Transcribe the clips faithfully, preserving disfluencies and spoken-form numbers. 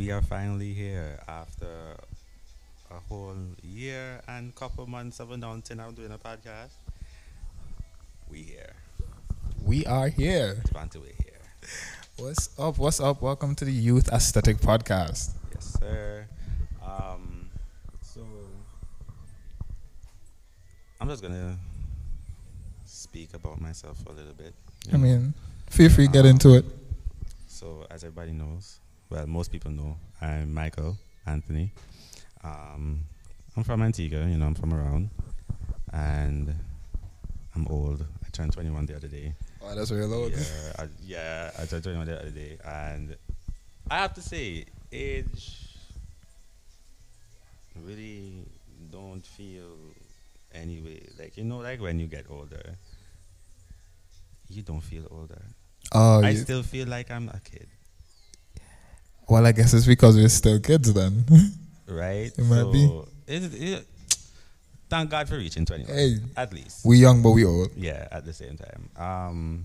we are finally here after a whole year and couple months of announcing I'm doing a podcast. We here. We are here. Devante, we here. What's up? What's up? Welcome to the Youth Aesthetic Podcast. Yes, sir. Um, so I'm just gonna speak about myself for a little bit. you I know. mean, feel free to get Um, into it. So, as everybody knows, well, most people know, I'm Michael Anthony. Um, I'm from Antigua, you know, I'm from around, and I'm old. I turned twenty-one the other day. Oh, that's real old. Yeah, I, yeah, I turned twenty-one the other day, and I have to say, age really don't feel anyway. Like, you know, like when you get older, you don't feel older. Oh, I you- still feel like I'm a kid. well, I guess it's because we're still kids then. Right? It might be. It, it, thank God for reaching twenty-one. Hey. At least. We young, but we old. Yeah, at the same time. Um,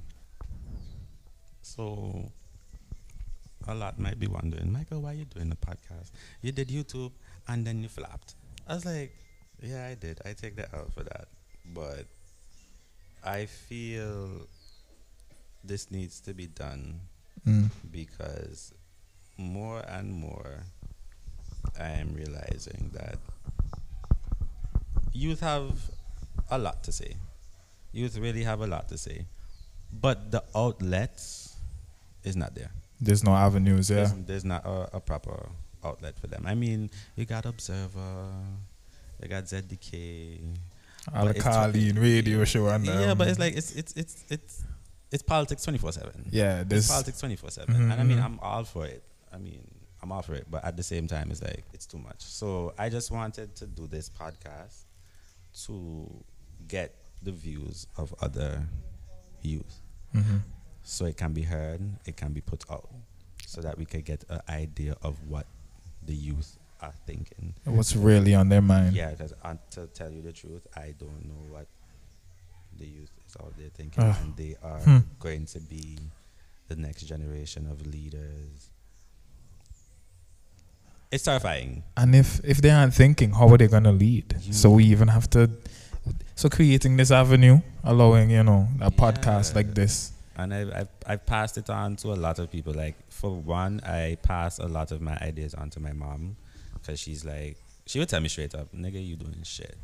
so, a lot might be wondering, Michael, why are you doing the podcast? You did YouTube and then you flopped. I was like, yeah, I did. I take the L for that. But I feel this needs to be done Mm. because more and more I am realizing that youth have a lot to say. Youth really have a lot to say. But the outlets is not there. There's no avenues, yeah. There's, there's not a, a proper outlet for them. I mean, you got Observer, you got Z D K. All the but it's Carleen tw- radio show and Yeah, um, but it's like it's it's it's it's it's politics twenty four seven. yeah, It's there's politics twenty four seven. Mhm, And I mean, mhm. I'm all for it. I mean, I'm all for it. But at the same time, it's like, it's too much. So I just wanted to do this podcast to get the views of other youth. Mhm. So it can be heard, it can be put out. So that we could get an idea of what the youth are thinking. what's really on their mind. Yeah, because to tell you the truth, I don't know what the youth is out there thinking. Ugh. And they are Hmm. going to be the next generation of leaders. It's terrifying. And if if they aren't thinking, how are they gonna lead? You- So we even have to. So creating this avenue, allowing you know a podcast Yeah. Uh, like this. And I've, I've, I've passed it on to a lot of people. Like, for one, I pass a lot of my ideas on to my mom because she's like, she would tell me straight up, nigga, you doing shit.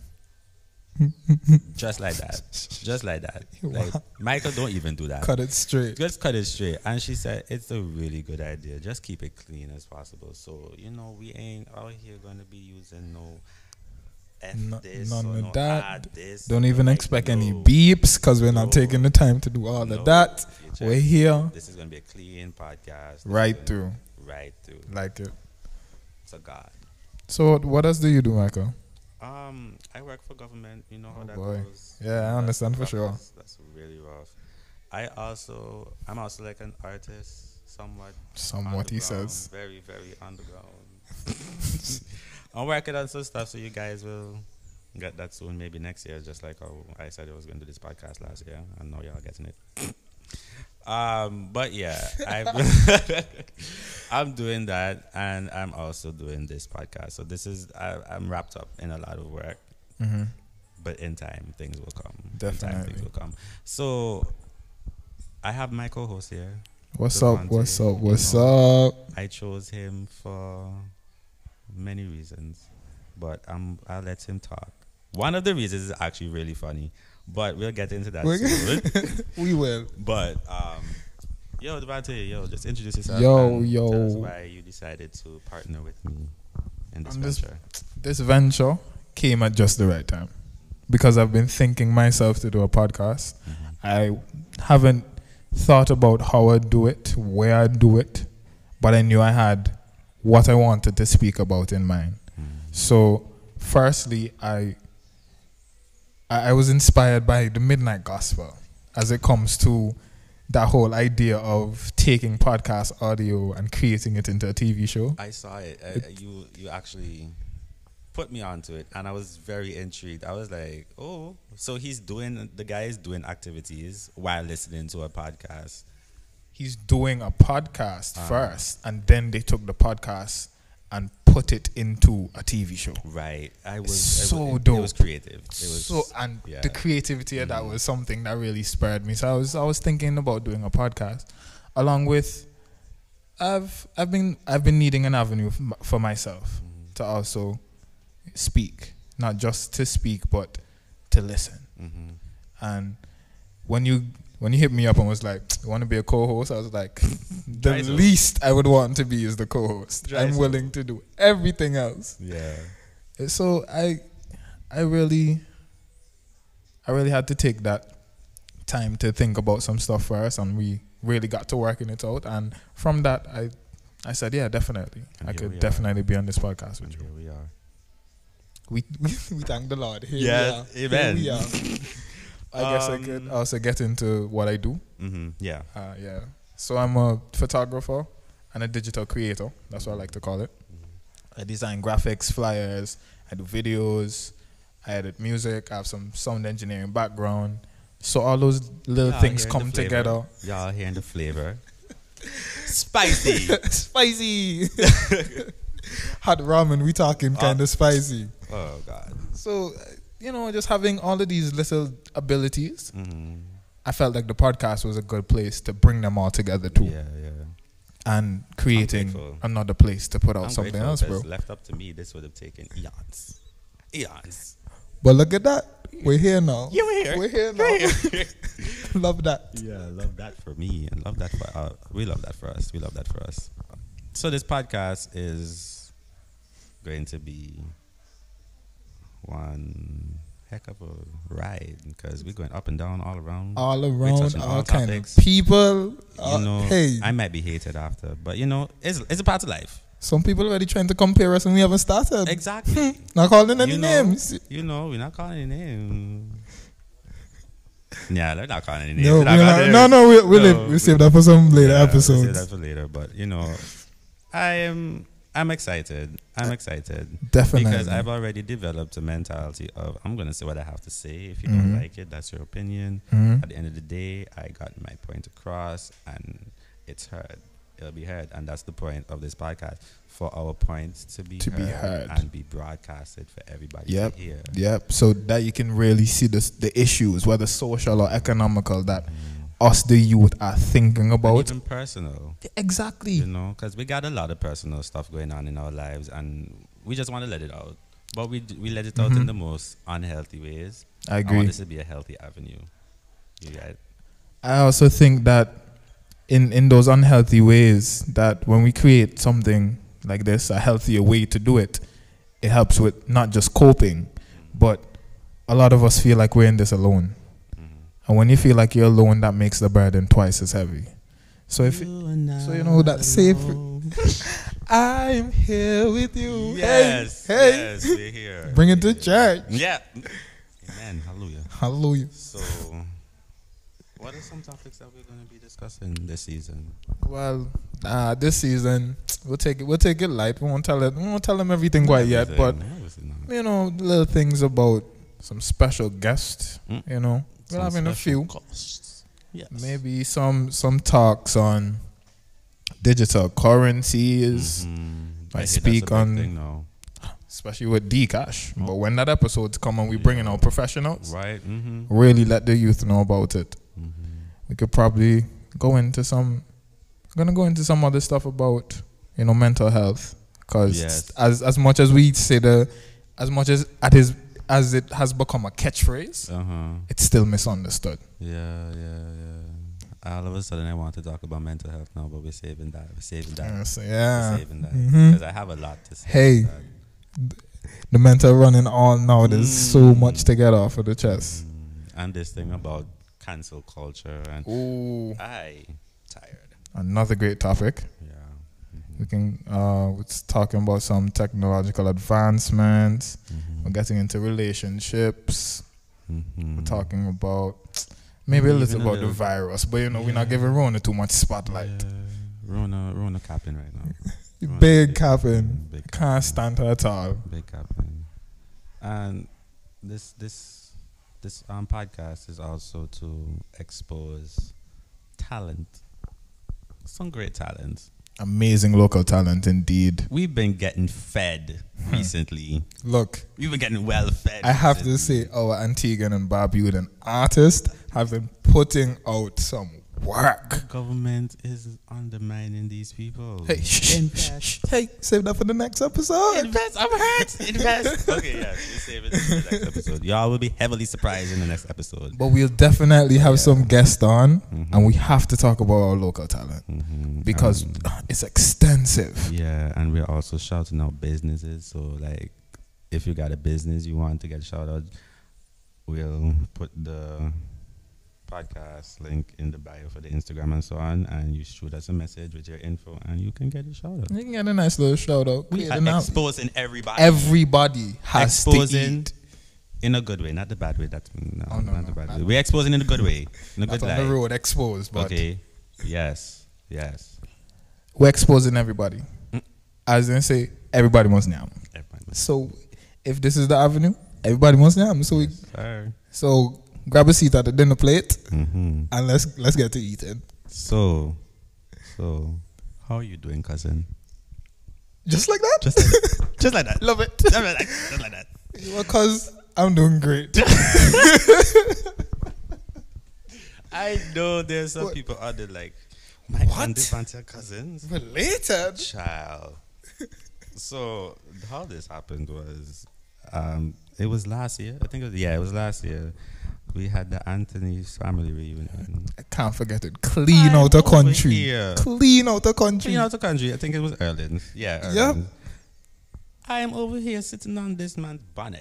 Just like that. Just like that. Like, Michael, don't even do that. Cut it straight. Just cut it straight. And she said, it's a really good idea. Just keep it clean as possible. So, you know, we ain't out here going to be using no F No- this none or of no that. add this. Don't even Like, expect any no, beeps because we're not no, taking the time to do all no, of that. future. We're here This is going to be a clean podcast. This is right gonna- through, Right through. like it. To God. So what- what else do you do, Michael? Um, I work for government. You know how Oh, that boy. goes. Yeah, I That's understand for rough. sure. That's, that's really rough. I also, I'm also like an artist, somewhat. Somewhat, he underground, says. Very, very underground. I'm working on some stuff, so you guys will get that soon. Maybe next year, just like how I said I was going to do this podcast last year, and now y'all getting it. um, but yeah, I've I'm doing that, and I'm also doing this podcast. So this is I, I'm wrapped up in a lot of work, Mm-hmm. but in time things will come. In time Definitely. things will come. So I have my co-host here. What's Devante, up? What's up? you What's know. up? I chose him for many reasons, but I'm, I'll let him talk. One of the reasons is actually really funny, but we'll get into that We're soon. We will. But, um, yo, Devante, yo, just introduce yourself. Yo, and yo. Tell us why you decided to partner with me in this I'm just- venture. This venture came at just the right time because I've been thinking myself to do a podcast. I haven't thought about how I do it, where I do it, but I knew I had what I wanted to speak about in mind. Mm. So, firstly, I I I was inspired by the Midnight Gospel as it comes to that whole idea of taking podcast audio and creating it into a T V show. I saw it. Uh, you you actually put me onto it, and I was very intrigued. I was like, oh, so he's doing, the guy is doing activities while listening to a podcast. he's doing a podcast Uh-huh. first, and then they took the podcast and put it into a T V show. Right. I was So it, was- dope. It was creative. It was So and yeah. the creativity of that Mhm. was something that really spurred me. So I was I was thinking about doing a podcast, along with I've I've been I've been needing an avenue for, m- for myself Mhm. to also speak, not just to speak but to listen. Mhm. And when you when you hit me up and was like, "You want to be a co-host?" I was like, "The Try so. least I would want to be is the co-host. Try I'm so. willing to do everything else." Yeah. So I, I really, I really had to take that time to think about some stuff first, and we really got to working it out. And from that, I, I said, yeah, definitely, And I here could we are. definitely be on this podcast with And you. here we are. We, we, we thank the Lord. Here Yes, we are. amen. Here we are. I guess I could Um, also get into what I do. Mhm. Yeah. Uh, yeah. So I'm a photographer and a digital creator. That's what I like to call it. I design graphics, flyers. I do videos. I edit music. I have some sound engineering background. So all those little Y'all things hearing come the flavor? together. Y'all hearing the flavor? Spicy. Spicy. Hot ramen. We talking Uh, kind of spicy. Oh God. So, uh, you know, just having all of these little abilities, Mhm. I felt like the podcast was a good place to bring them all together too. Yeah, yeah. And creating grateful. another place to put out I'm something grateful, else, bro. 'cause left up to me, this would have taken eons. Eons. But look at that. We're here now. Yeah, we're here. We're here now. We're here. Love that. Yeah, I love that for me, and love that for uh, we love that for us. We love that for us. So this podcast is going to be one heck of a ride because we're going up and down all around. All We're around, touching all all kind topics. of people. Uh, you know, hey, I might be hated after, but you know, it's it's a part of life. some people already trying to compare us and we haven't started. Exactly. Not calling any You know, names. You know, we're not calling any names. Yeah, they're not calling any names. No, They're we're not not, calling no, names. no, we'll, we'll, No, leave- we'll save that for some later Yeah, we'll save episodes. that for later, but you know, I am. I'm excited. I'm excited Definitely. because I've already developed a mentality of I'm gonna say what I have to say. If you Mhm. don't like it, that's your opinion. Mhm. At the end of the day, I got my point across, and it's heard. It'll be heard, and that's the point of this podcast for our points to be To heard, be heard. and be broadcasted for everybody Yep. to hear. Yep. So that you can really see the the issues, whether social or economical, that Mm. us the youth are thinking And about. even personal. Exactly. You know, because we got a lot of personal stuff going on in our lives, and we just want to let it out. But we d- we let it out Mhm. in the most unhealthy ways. I I agree. want this to be a healthy avenue. You get it? I also think that in in those unhealthy ways, that when we create something like this, a healthier way to do it, it helps with not just coping, but a lot of us feel like we're in this alone. Mhm. And when you feel like you're alone, that makes the burden twice as heavy. So if are so you know that safe- alone. I'm here with you, Yes, hey, hey, yes, we're here. bring it to We're here. church. Yeah. Amen. Hallelujah. Hallelujah. So, what are some topics that we're going to be discussing this season? Well, uh, this season we'll take it. We'll take it light. We won't tell it. We won't tell them everything quite yet, but Everything, everything, no. you know, little things about some special guests. Mm. You know, we're Some having a special few. costs. Yes. Maybe some some talks on digital currencies, Mhm. I hear that's speak a big on- thing now. especially with Dcash. Oh. But when that episode's come and we bringing Yeah. out professionals, Right. Mm-hmm. really let the youth know about it. Mm-hmm. We could probably go into some. I'm gonna go into some other stuff about you know mental health, because Yes. as as much as we say the, as much as it is as it has become a catchphrase, Uh huh. it's still misunderstood. Yeah, yeah, yeah. All of a sudden, I want to talk about mental health now, but we're saving that. We're saving that. Yeah, so We're yeah. saving that Mhm. because I have a lot to say. Hey. about that. The mental running on now. There's so Mm. much to get off of the chest. Mm, and this thing about cancel culture, and Ooh, I tired. another great topic. Yeah. We can uh, it's talking about some technological advancements. Mhm. We're getting into relationships. Mhm. We're talking about maybe a Even little a about little- the virus, but you know we're not Yeah. giving Rona too much spotlight. Yeah. Rona, Rona capping right now. Rona Big capping, Big can't capping. stand her at all. Big capping. And this this this um podcast is also to expose talent some great talent. Amazing local talent indeed. We've been getting fed recently. Look, We've been getting well fed. I have to recently. say, our Antiguan and Barbudan artists have been putting out some work. Government is undermining these people. Hey, shh, shh, Invest. shh, hey, save that for the next episode. Invest. I'm hurt. Invest. Okay, yeah. We save it for the next episode. Y'all will be heavily surprised in the next episode. But we'll definitely have Yeah. some guests on, Mhm. and we have to talk about our local talent Mhm. because Um, it's extensive. yeah, and we're also shouting out businesses. So, like, if you got a business you want to get shout out, we'll put the podcast link in the bio for the Instagram and so on, and you shoot us a message with your info, and you can get a shout out. You can get a nice little shout out. We Create are an out- exposing everybody. Everybody has to Exposing eat. in a good way, not the bad way. That's no, Oh, no, not no, the bad not- way. We're exposing in a good way, in a Not good on light. the road exposed, but Okay. Yes. Yes. we're exposing everybody. Mm. As they say, everybody wants now. Everybody. So if this is the avenue, everybody wants now. So we, Sir. so grab a seat at the dinner plate Mm-hmm. and let's let's get to eating. So, so, how are you doing, cousin? Just like that. Just like, just like that. Love it. Just like that. Just like that. Because I'm doing great. I know there's some What? people out there like, my What? and Devante are cousins. Related. Child. So how this happened was, um, it was last year. I think it was, yeah, it was last year. We had the Anthony's family reunion. I can't forget it. Clean I'm out the over country. here. Clean out the country. Clean out the country. I think it was Erlin. Yeah, Erlin. Yep. I am over here sitting on this man's bonnet.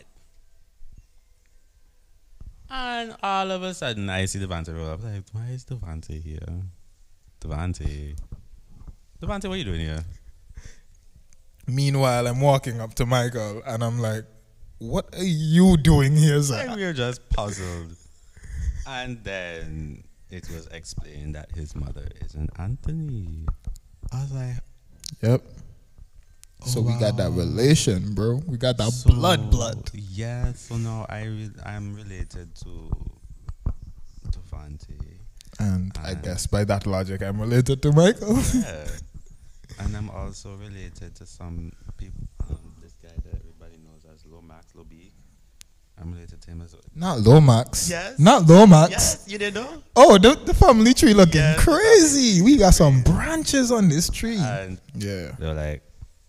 And all of a sudden, I see Devante roll up. Like, why is Devante here? Devante. Devante, what are you doing here? Meanwhile, I'm walking up to Michael and I'm like, what are you doing here, And sir? we were just puzzled. And then it was explained that his mother is an Anthony. I was like, Yep. So oh, we got that wow. relation, bro. We got that So, blood, blood. Yeah, so now I re- I'm related to Devante. And I And- guess by that logic, I'm related to Michael. Yeah. And I'm also related to some people. Um, this guy that everybody knows as Lomax, Lobeek. I'm related to him as well. Not Lomax. Yes. Not Lomax. Yes, you didn't know? Oh, the, the family tree looking Yes, the crazy. We got some branches on this tree. And yeah. they were like,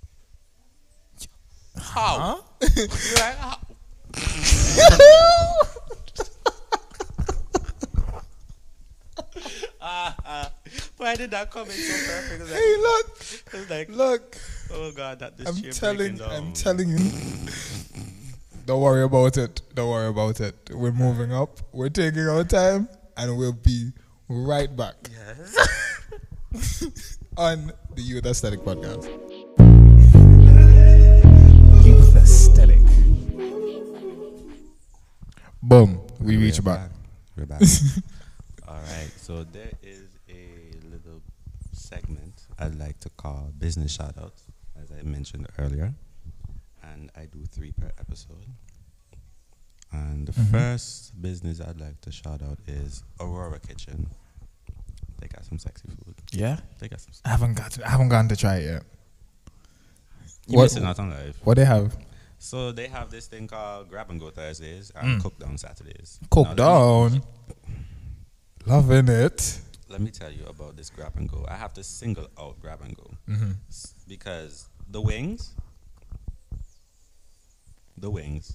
how? Huh? You're like, how? Ah, ah. Why did that come in so perfect? It was like, Hey, look. it was like, Look. oh God, that this I'm chair telling breaking down. I'm telling you. Don't worry about it. Don't worry about it. We're moving up. We're taking our time and we'll be right back Yes. on the Youth Aesthetic Podcast. Youth Aesthetic. Boom. We We're reach back. We're back. All right. So there is a little segment I'd like to call business shoutouts, as I mentioned earlier, and I do three per episode. And the Mhm. first business I'd like to shout out is Aurora Kitchen. They got some sexy food. Yeah. They got some. I haven't got to, I haven't gotten to try it yet. You What- missing out on life. What they have? So they have this thing called Grab and Go Thursdays and Mm. Cook Down Saturdays. Cook Now, let me- down. Loving it. Let me tell you about this Grab and Go. I have to single out Grab and Go Mm-hmm. s- because the wings, the wings.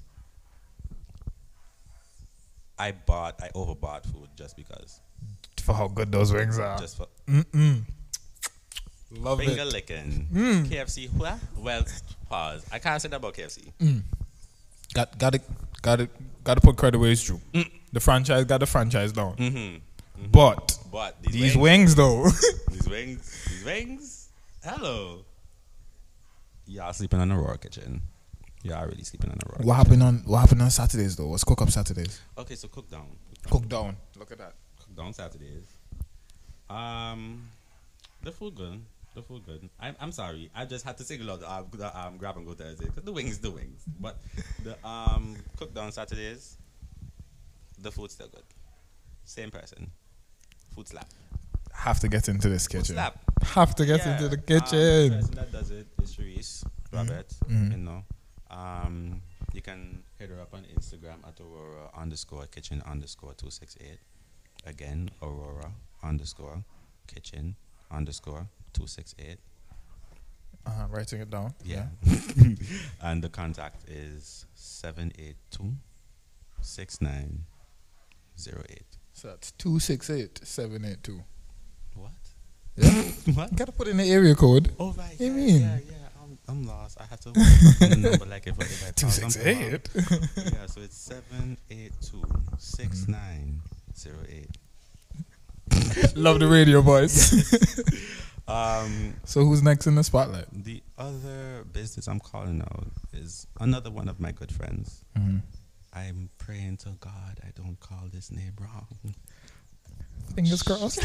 I bought, I overbought food just because, For how good those wings are. just for Mm-mm. Love finger it. licking. Mm. K F C, wha- well, pause. I can't say that about K F C. Mm. Got got it got it got to put credit where it's due. Mm. The franchise got the franchise down. Mm-hmm. But But these, these wings, wings though. these wings, these wings. Hello, y'all sleeping on the Aurora Kitchen. Y'all really sleeping on the Aurora. What happened on what happened on Saturdays though? What's cook up Saturdays? Okay, so Cook Down. Cook down. Look at that. Cook Down Saturdays. Um, the food good. The food good. I'm I'm sorry. I just had to single out the, uh, the um, Grab and Go Thursday because the wings, the wings. But the um Cook Down Saturdays, the food's still good. Same person. Food slap. Have to get into this Food kitchen. slap. have to get Yeah, into the Um, kitchen. the person that does it is Sharice Robert. Mhm. You know, um, you can hit her up on Instagram at Aurora underscore kitchen underscore two six eight. Again, Aurora underscore kitchen underscore two six eight. Uh, writing it down. Yeah. And the contact is seven eight two six nine zero eight. So that's two six eight seven eight two. What? Yeah. What? You gotta put in the area code. Oh, right. You yeah, mean? Yeah, yeah. I'm, I'm lost. I had to write the number like if, if I Two found six something wrong. eight. Yeah, so it's seven eight two six nine zero eight. Love the radio voice. Um, So who's next in the spotlight? the other business I'm calling out is another one of my good friends. Mm-hmm. I'm praying to God I don't call this name wrong. Fingers crossed.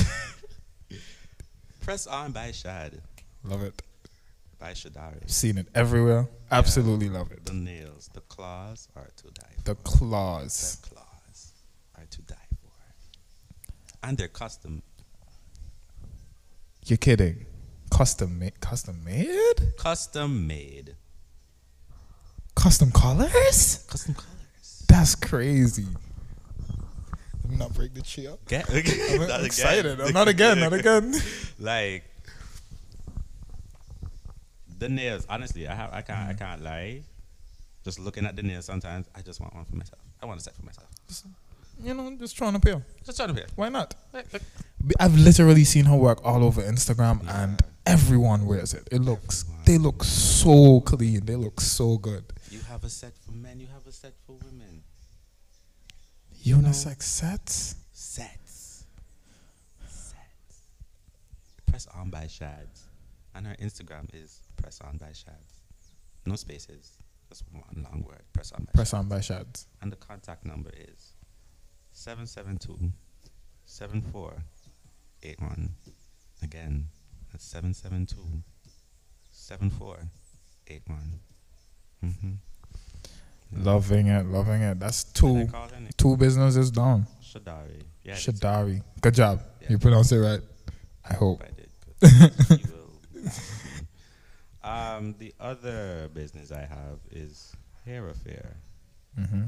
Press On by Shad, Love it. by Shadari. Seen it everywhere. Absolutely love it. The nails, the claws are to die for. The claws. The claws are to die for. And they're custom You're kidding. Custom made. Custom made. custom made. Custom colors. Custom colors. That's crazy. Let me not break the tree up. Get, I'm not excited. again. I'm not again. Not again. Like the nails, honestly, I have I can't I can't lie. Just looking at the nails sometimes, I just want one for myself. I want a set for myself. You know, just trying to pay. Just trying to pay. Why not? Like, like, I've literally seen her work all over Instagram, Yeah. and everyone wears it. It looks. Everyone. They look so clean. They look so good. you have a set for men, you have a set for women. Unisex sets. Sets. Sets. Press On by Shads. And her Instagram is Press On by Shads. No spaces. Just one long word. Press On by Press Shads. on by Shads. And the contact number is seven seven two seven four eight one. Again, that's seven seven two seven four eight one. Mm-hmm. Loving it. Loving it. That's Can I two. call her name? Two businesses down. Shadari. Yeah, that's Shadari. Good job. Yeah. You pronounced it right. I hope. I did. 'Cause you will ask me. Um, the other business I have is Hair Affair Mm-hmm.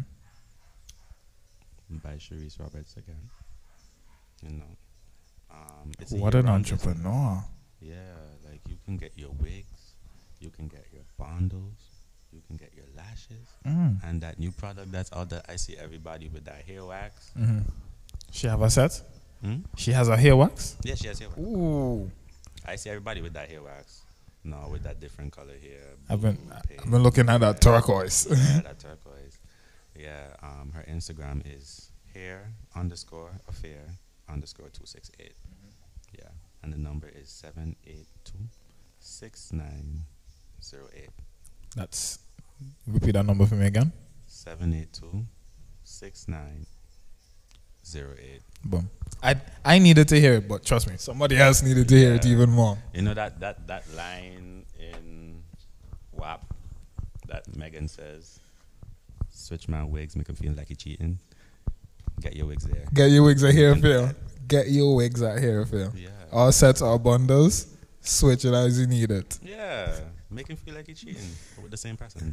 by Sharice Roberts again. You know, um, it's a What an year-round business. entrepreneur. Yeah, like you can get your wigs, you can get your bundles, you can get your lashes, Mm. and that new product that's out there. I see everybody with that hair wax. Mm-hmm. She have a set? Hmm? She has a hair wax? Yeah, she has hair wax. Ooh. I see everybody with that hair wax. No, with that different color hair. I've been blue, pink. I've been looking at that turquoise. Yeah, that turquoise. Yeah, um, her Instagram is hair underscore affair underscore two six eight. Yeah, and the number is seven eight two six nine zero eight. That's repeat that number for me again. Seven eight two six nine zero eight. Boom. I I needed to hear it, but trust me, somebody else needed to hear it Yeah. even more. You know that that that line in W A P that Megan says, "Switch my wigs, make him feel like he cheating." Get your wigs there. Get your wigs at hair fair. Get your wigs at hair fair. Yeah. All sets are bundles. Switch it as you need it. Yeah. Make him feel like he's cheating with the same person.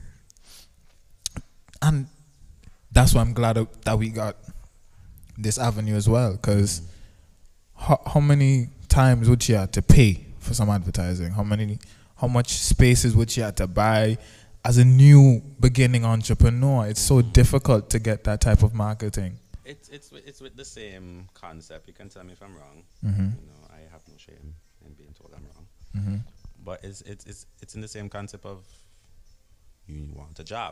And that's why I'm glad that that we got this avenue as well. Because how, how many times would she have to pay for some advertising? How many, how much spaces would she have to buy as a new beginning entrepreneur? It's so difficult to get that type of marketing. It's it's with- it's with the same concept. You can tell me if I'm wrong. Mm-hmm. You know, I have no shame in being told I'm wrong. Mm-hmm. But it's it's it's it's in the same concept of you want a job,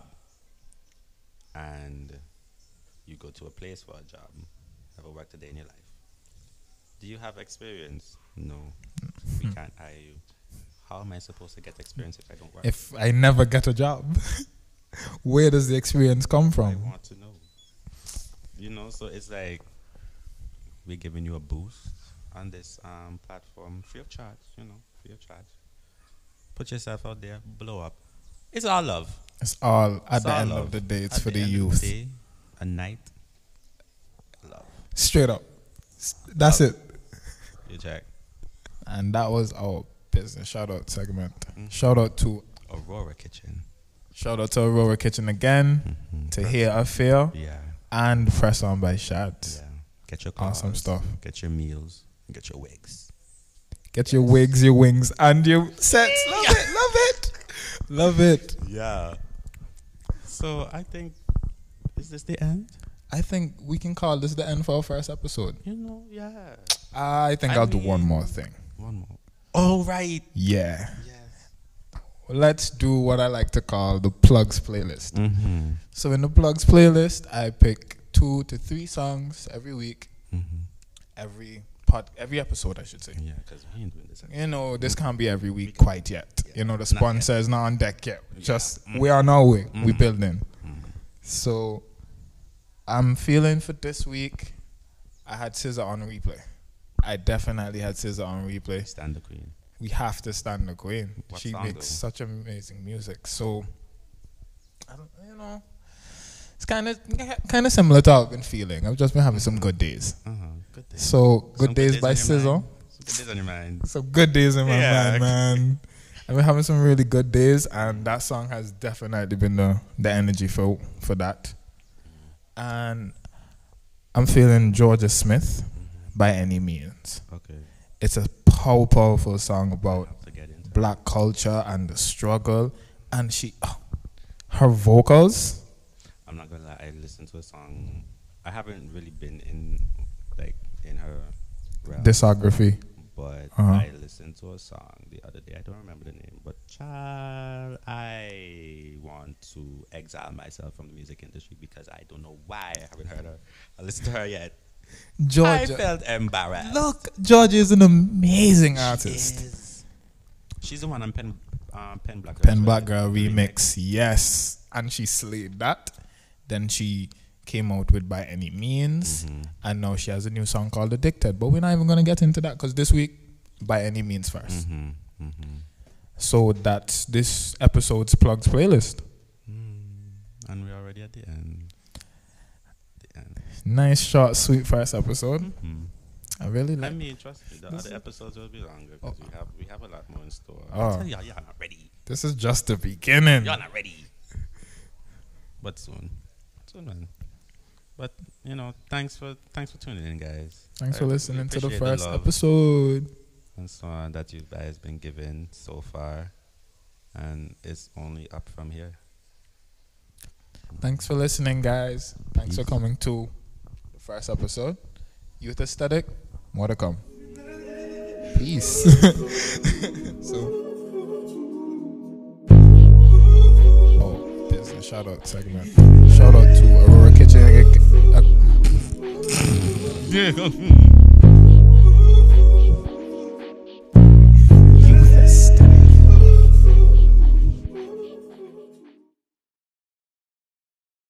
and you go to a place for a job. Never worked a day in your life. Do you have experience? No. We can't hire you. How am I supposed to get experience if I don't work? If I never get a job, where does the experience come I from? want to know. You know, so it's like we're giving you a boost on this um, platform free of charge, you know, free of charge. Put yourself out there, blow up. It's all love. It's all, at It's the all end love. of the day, it's At for the, end of youth. day, a night, love. Straight up. S- That's Love. it. You check. And that was our business shout out segment. Mm. Shout out to Aurora Kitchen. Shout out to Aurora Kitchen again, Mm-hmm. to Hear a Feel, Yeah. and Press On by Shad. Yeah. Get your cars, Awesome stuff. Get your meals. Get your wigs. Get your wigs, your wings, and your sets. Love it, love it, love it. Yeah. So I think, is this the end? I think we can call this the end for our first episode. You know, yeah. I think I I'll do one mean- more thing. One more. Oh, right. Yeah. Yes. Let's do what I like to call the plugs playlist. Mm-hmm. So in the plugs playlist, I pick two to three songs every week, Mm-hmm. every pod, every episode, I should say. Yeah, because we ain't doing this. You know, this can't be every week quite yet. Yeah. You know, the Not sponsor is not on deck yet. Yeah. Just Mm. we are on our way. We Mhm. building. Mm-hmm. So I'm feeling for this week. I had Scissor on replay. I definitely had Scissor on replay. Stand the Queen. We have to stand the queen. What She song, makes though? such amazing music. So I don't, you know, it's kind of kind of similar to how I've been feeling. I've just been having some good days. Uh-huh. Good day. So good Some days by on your Scissor. mind. Some good days on your mind. Some good days in my Yeah. mind, man. I've been having some really good days, and that song has definitely been the the energy for for that. And I'm feeling Georgia Smith by Any Means. Okay. It's a pow- powerful song about Have to get into it. black culture and the struggle, and she, oh, her vocals. I'm not gonna lie. I listened to a song. I haven't really been in like in her realm, Discography. but Uh-huh. I listened to a song the other day. I don't remember the name, but child, I want to exile myself from the music industry because I don't know why I haven't heard her. I listened to her yet. I Georgia. felt embarrassed. Look, Georgia is an amazing She artist. is. She's the one on Pen um, Pen Black Girl. Pen Black Girl remix, yes. And she slayed that. Then she came out with By Any Means. Mhm. And now she has a new song called Addicted. But we're not even going to get into that because this week, By Any Means first. Mhm. Mhm. So that's this episode's plugs playlist. Mm. And we're already at the end. The end. Nice, short, sweet first episode. Mhm. I really I like mean, trust me, the This other is- episodes will be longer because we have we have a lot more in store. Oh. I tell y'all, y'all not ready. This is just the beginning. Y'all not ready. But soon, soon, man. But you know, thanks for thanks for tuning in, guys. Thanks I for really listening to the appreciate first love episode. and so on that you guys been given so far, and it's only up from here. Thanks for listening, guys. Thanks for Peace. coming to the first episode. Youth Aesthetic, more to come. Peace. So, oh, business shout out segment. Shout out to Aurora Kitchen. Uh, Yeah.